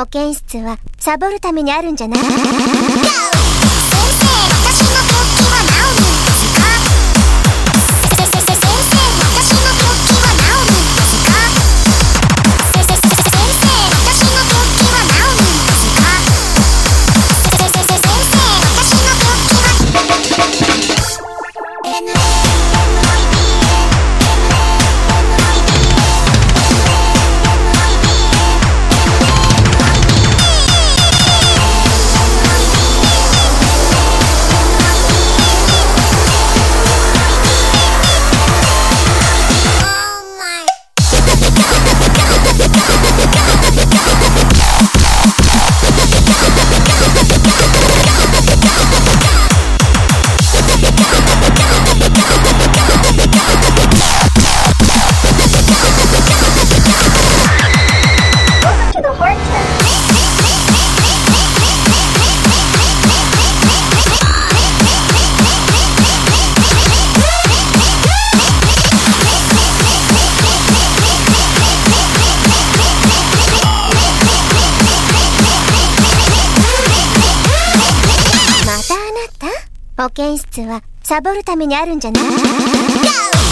保健室はサボるためにあるんじゃない？先生、私の病気は治るんですか？先生、私の病気は治るんですか？先生、私の病気は治るんですか？先生、私の病気は保健室はサボるためにあるんじゃない？